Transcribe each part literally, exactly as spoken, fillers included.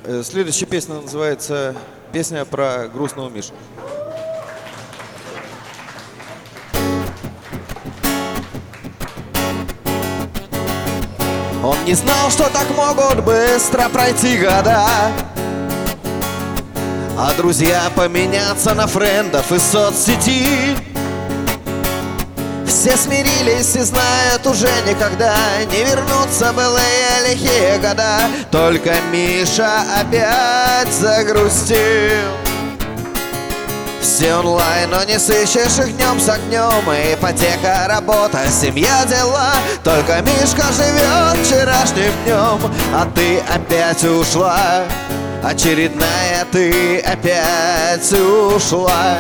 Э, Следующая песня называется «Песня про грустного Мишу». Он не знал, что так могут быстро пройти года, а друзья поменяться на френдов из соцсети. Все смирились и знают, уже никогда не вернутся былые лихие года. Только Миша опять загрустил. Все онлайн, но не сыщешь их днем с огнем. Ипотека, работа, семья, дела. Только Мишка живет вчерашним днем. А ты опять ушла, очередная ты опять ушла.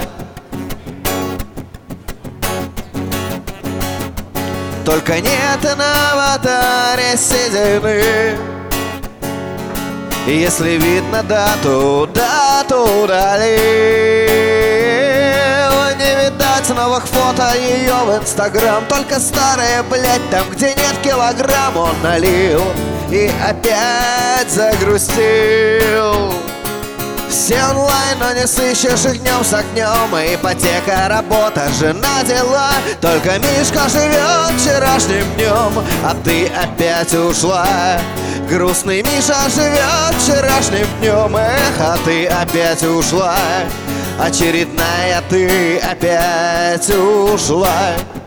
Только нет на аватаре седины. И если видно дату, дату удалил. Не видать новых фото ее в инстаграм. Только старые, блять, там, где нет килограмм, он налил и опять загрустил. Все онлайн, но не сыщешь их днем с огнем. Ипотека, работа, жена, дела. Только Мишка живет вчерашним днем. А ты опять ушла. Грустный Миша живет вчерашним днем. Эх, а ты опять ушла. Очередная ты опять ушла.